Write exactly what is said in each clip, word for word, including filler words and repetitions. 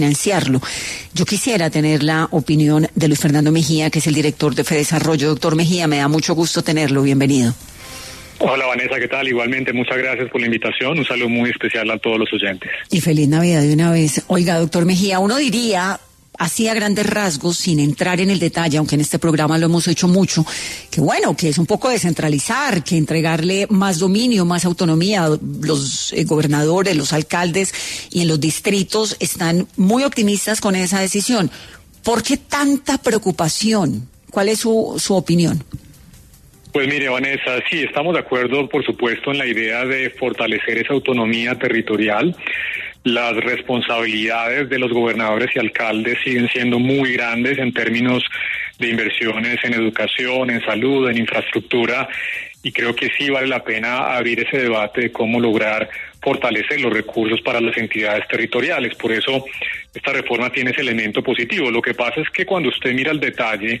financiarlo. Yo quisiera tener la opinión de Luis Fernando Mejía, que es el director de Fedesarrollo. Doctor Mejía, me da mucho gusto tenerlo. Bienvenido. Hola Vanessa, ¿qué tal? Igualmente, muchas gracias por la invitación. Un saludo muy especial a todos los oyentes. Y feliz Navidad de una vez. Oiga, doctor Mejía, uno diría, así a grandes rasgos, sin entrar en el detalle, aunque en este programa lo hemos hecho mucho, que bueno, que es un poco descentralizar, que entregarle más dominio, más autonomía. Los eh, gobernadores, los alcaldes y en los distritos están muy optimistas con esa decisión. ¿Por qué tanta preocupación? ¿Cuál es su, su opinión? Pues mire, Vanessa, sí, estamos de acuerdo, por supuesto, en la idea de fortalecer esa autonomía territorial. Las responsabilidades de los gobernadores y alcaldes siguen siendo muy grandes en términos de inversiones en educación, en salud, en infraestructura, y creo que sí vale la pena abrir ese debate de cómo lograr fortalecer los recursos para las entidades territoriales. Por eso esta reforma tiene ese elemento positivo. Lo que pasa es que cuando usted mira el detalle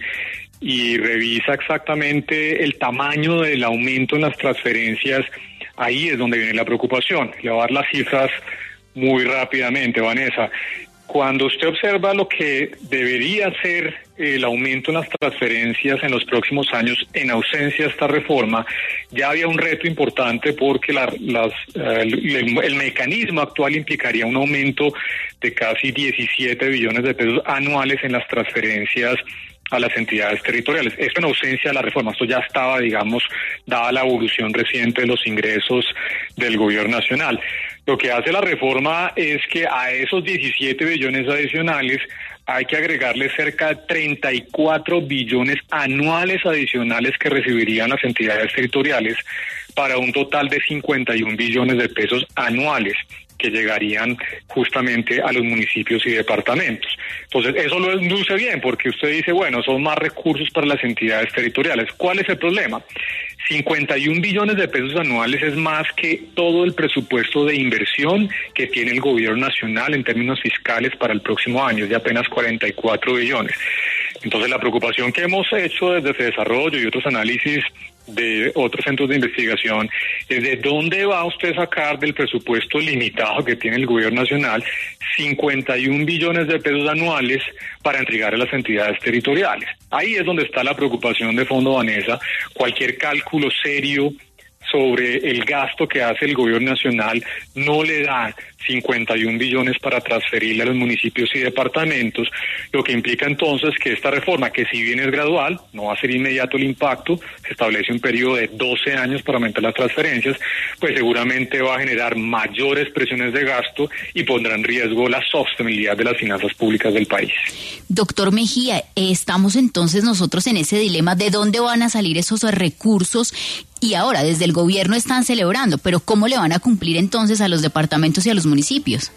y revisa exactamente el tamaño del aumento en las transferencias, ahí es donde viene la preocupación. Le voy a dar las cifras muy rápidamente, Vanessa. Cuando usted observa lo que debería ser el aumento en las transferencias en los próximos años en ausencia de esta reforma, ya había un reto importante porque la, las, uh, el, el mecanismo actual implicaría un aumento de casi diecisiete billones de pesos anuales en las transferencias a las entidades territoriales. Esto en ausencia de la reforma. Esto ya estaba, digamos, dada la evolución reciente de los ingresos del gobierno nacional. Lo que hace la reforma es que a esos diecisiete billones adicionales hay que agregarle cerca de treinta y cuatro billones anuales adicionales que recibirían las entidades territoriales para un total de cincuenta y un billones de pesos anuales que llegarían justamente a los municipios y departamentos. Entonces, eso lo luce bien, porque usted dice, bueno, son más recursos para las entidades territoriales. ¿Cuál es el problema? cincuenta y un billones de pesos anuales es más que todo el presupuesto de inversión que tiene el gobierno nacional en términos fiscales para el próximo año, es de apenas cuarenta y cuatro billones. Entonces, la preocupación que hemos hecho desde Fedesarrollo y otros análisis de otros centros de investigación es de dónde va usted a sacar del presupuesto limitado que tiene el gobierno nacional cincuenta y un billones de pesos anuales para entregar a las entidades territoriales. Ahí es donde está la preocupación de fondo, Vanessa. Cualquier cálculo serio sobre el gasto que hace el gobierno nacional no le da cincuenta y un billones para transferirle a los municipios y departamentos, lo que implica entonces que esta reforma, que si bien es gradual, no va a ser inmediato el impacto, se establece un periodo de doce años para aumentar las transferencias, pues seguramente va a generar mayores presiones de gasto y pondrá en riesgo la sostenibilidad de las finanzas públicas del país. Doctor Mejía, estamos entonces nosotros en ese dilema de dónde van a salir esos recursos. Y ahora, desde el gobierno están celebrando, pero ¿cómo le van a cumplir entonces a los departamentos y a los municipios?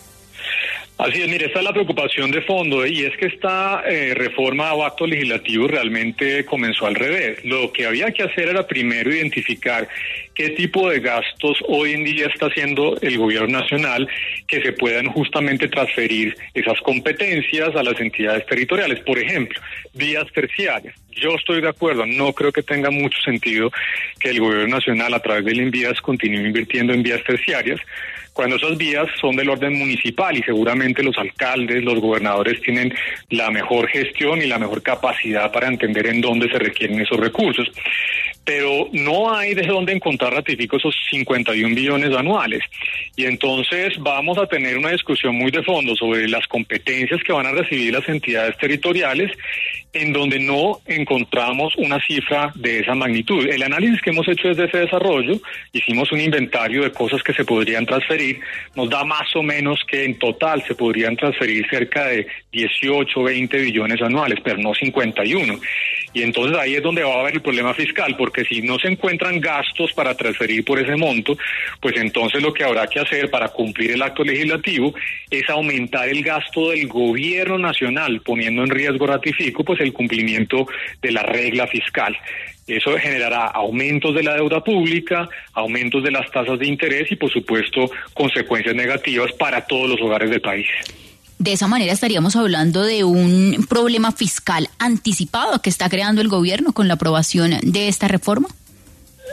Así es, mire, esta es la preocupación de fondo, y es que esta eh, reforma o acto legislativo realmente comenzó al revés. Lo que había que hacer era primero identificar qué tipo de gastos hoy en día está haciendo el gobierno nacional que se puedan justamente transferir esas competencias a las entidades territoriales. Por ejemplo, vías terciarias. Yo estoy de acuerdo, no creo que tenga mucho sentido que el gobierno nacional a través del INVIAS continúe invirtiendo en vías terciarias, cuando esas vías son del orden municipal y seguramente los alcaldes, los gobernadores tienen la mejor gestión y la mejor capacidad para entender en dónde se requieren esos recursos. Pero no hay de dónde encontrar, ratifico, esos cincuenta y un billones anuales. Y entonces vamos a tener una discusión muy de fondo sobre las competencias que van a recibir las entidades territoriales, en donde no encontramos una cifra de esa magnitud. El análisis que hemos hecho desde Fedesarrollo, hicimos un inventario de cosas que se podrían transferir, nos da más o menos que en total se podrían transferir cerca de dieciocho, veinte billones anuales, pero no cincuenta y uno. Y entonces ahí es donde va a haber el problema fiscal, porque si no se encuentran gastos para transferir por ese monto, pues entonces lo que habrá que hacer para cumplir el acto legislativo es aumentar el gasto del gobierno nacional, poniendo en riesgo, ratifico, pues el cumplimiento de la regla fiscal. Eso generará aumentos de la deuda pública, aumentos de las tasas de interés y, por supuesto, consecuencias negativas para todos los hogares del país. De esa manera estaríamos hablando de un problema fiscal anticipado que está creando el gobierno con la aprobación de esta reforma.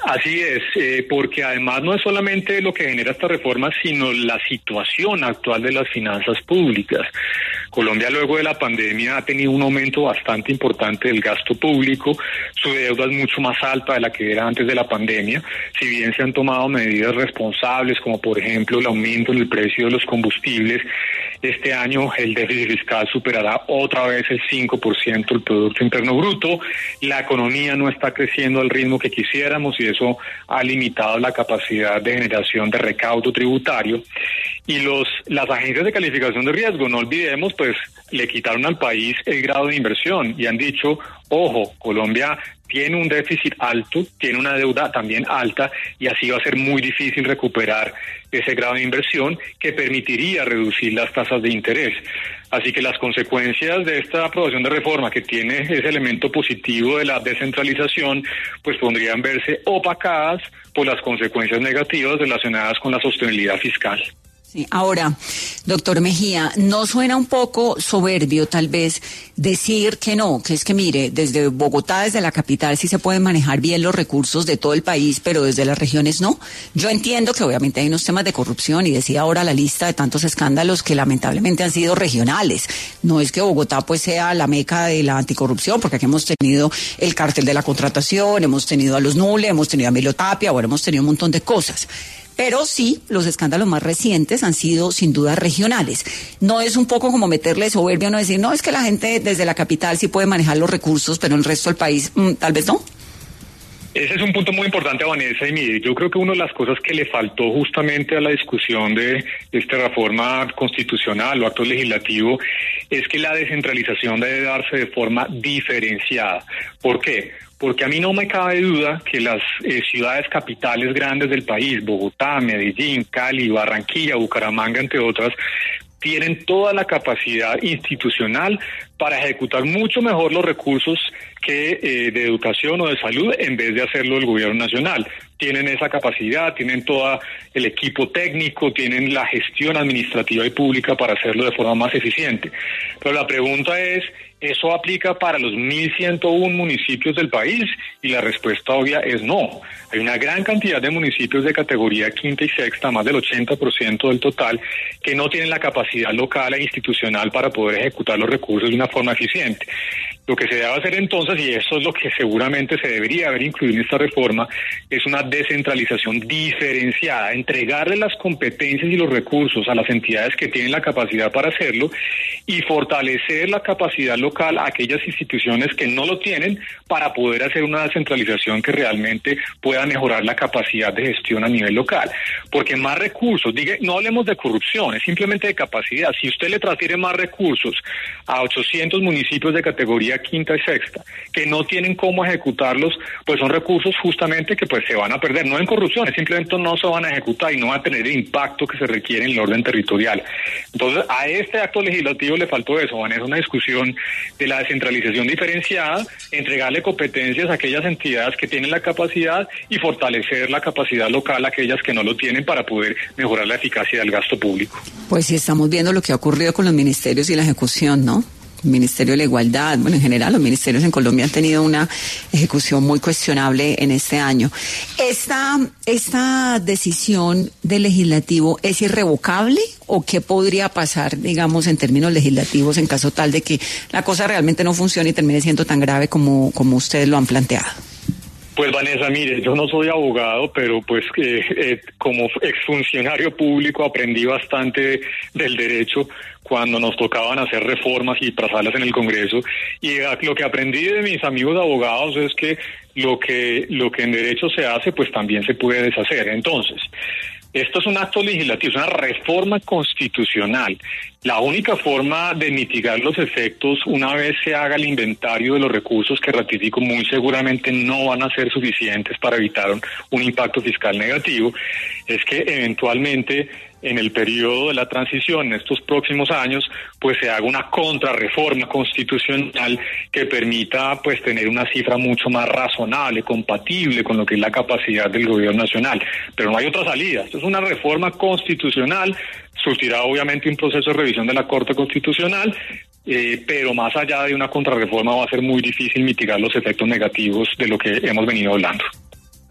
Así es, eh, porque además no es solamente lo que genera esta reforma, sino la situación actual de las finanzas públicas. Colombia, luego de la pandemia, ha tenido un aumento bastante importante del gasto público, su deuda es mucho más alta de la que era antes de la pandemia, si bien se han tomado medidas responsables, como por ejemplo el aumento en el precio de los combustibles. Este año el déficit fiscal superará otra vez el cinco por ciento del Producto Interno Bruto, la economía no está creciendo al ritmo que quisiéramos y eso ha limitado la capacidad de generación de recaudo tributario. Y los las agencias de calificación de riesgo, no olvidemos, pues le quitaron al país el grado de inversión y han dicho, ojo, Colombia tiene un déficit alto, tiene una deuda también alta y así va a ser muy difícil recuperar ese grado de inversión que permitiría reducir las tasas de interés. Así que las consecuencias de esta aprobación de reforma, que tiene ese elemento positivo de la descentralización, pues podrían verse opacadas por las consecuencias negativas relacionadas con la sostenibilidad fiscal. Sí. Ahora, doctor Mejía, ¿no suena un poco soberbio tal vez decir que no, que es que mire, desde Bogotá, desde la capital sí se pueden manejar bien los recursos de todo el país, pero desde las regiones no? Yo entiendo que obviamente hay unos temas de corrupción y decía ahora la lista de tantos escándalos que lamentablemente han sido regionales. No es que Bogotá pues sea la meca de la anticorrupción, porque aquí hemos tenido el cártel de la contratación, hemos tenido a los Nule, hemos tenido a Emilio Tapia, ahora hemos tenido un montón de cosas. Pero sí, los escándalos más recientes han sido sin duda regionales. ¿No es un poco como meterle soberbia, no decir, no, es que la gente desde la capital sí puede manejar los recursos, pero el resto del país mmm, tal vez no? Ese es un punto muy importante, Vanessa, y mire, yo creo que una de las cosas que le faltó justamente a la discusión de esta reforma constitucional o acto legislativo es que la descentralización debe darse de forma diferenciada. ¿Por qué? Porque a mí no me cabe duda que las eh, ciudades capitales grandes del país, Bogotá, Medellín, Cali, Barranquilla, Bucaramanga, entre otras, tienen toda la capacidad institucional para ejecutar mucho mejor los recursos que eh, de educación o de salud en vez de hacerlo el gobierno nacional. Tienen esa capacidad, tienen todo el equipo técnico, tienen la gestión administrativa y pública para hacerlo de forma más eficiente. Pero la pregunta es, ¿eso aplica para los mil ciento uno municipios del país? Y la respuesta obvia es no. Hay una gran cantidad de municipios de categoría quinta y sexta, más del ochenta por ciento del total, que no tienen la capacidad local e institucional para poder ejecutar los recursos de una forma eficiente. Lo que se debe hacer entonces, y eso es lo que seguramente se debería haber incluido en esta reforma, es una descentralización diferenciada, entregarle las competencias y los recursos a las entidades que tienen la capacidad para hacerlo y fortalecer la capacidad local a aquellas instituciones que no lo tienen para poder hacer una descentralización que realmente pueda mejorar la capacidad de gestión a nivel local. Porque más recursos, diga, no hablemos de corrupción, es simplemente de capacidad. Si usted le transfiere más recursos a ochocientos municipios de categoría quinta y sexta, que no tienen cómo ejecutarlos, pues son recursos justamente que pues se van a perder, no en corrupción, simplemente no se van a ejecutar y no van a tener el impacto que se requiere en el orden territorial. Entonces, a este acto legislativo le faltó eso, van a ser una discusión de la descentralización diferenciada, entregarle competencias a aquellas entidades que tienen la capacidad y fortalecer la capacidad local a aquellas que no lo tienen para poder mejorar la eficacia del gasto público. Pues sí, estamos viendo lo que ha ocurrido con los ministerios y la ejecución, ¿no? El Ministerio de la Igualdad, bueno, en general los ministerios en Colombia han tenido una ejecución muy cuestionable en este año. ¿Esta, esta decisión del legislativo es irrevocable o qué podría pasar, digamos, en términos legislativos en caso tal de que la cosa realmente no funcione y termine siendo tan grave como, como ustedes lo han planteado? Pues Vanessa, mire, yo no soy abogado, pero pues eh, eh, como exfuncionario público aprendí bastante del derecho cuando nos tocaban hacer reformas y trazarlas en el Congreso, y lo que aprendí de mis amigos abogados es que lo que lo que en derecho se hace, pues también se puede deshacer. Entonces, esto es un acto legislativo, es una reforma constitucional. La única forma de mitigar los efectos, una vez se haga el inventario de los recursos que ratifico muy seguramente no van a ser suficientes para evitar un, un impacto fiscal negativo, es que eventualmente en el periodo de la transición, en estos próximos años, pues se haga una contrarreforma constitucional que permita pues tener una cifra mucho más razonable, compatible con lo que es la capacidad del gobierno nacional. Pero no hay otra salida. Esto es una reforma constitucional, surtirá obviamente un proceso de revisión de la Corte Constitucional, eh, pero más allá de una contrarreforma va a ser muy difícil mitigar los efectos negativos de lo que hemos venido hablando.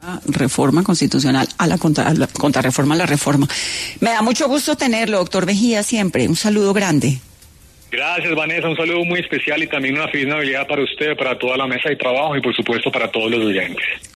Reforma constitucional, a la, contra, a la contrarreforma a la reforma. Me da mucho gusto tenerlo, doctor Mejía, siempre. Un saludo grande. Gracias, Vanessa. Un saludo muy especial y también una feliz Navidad para usted, para toda la mesa de trabajo y, por supuesto, para todos los oyentes.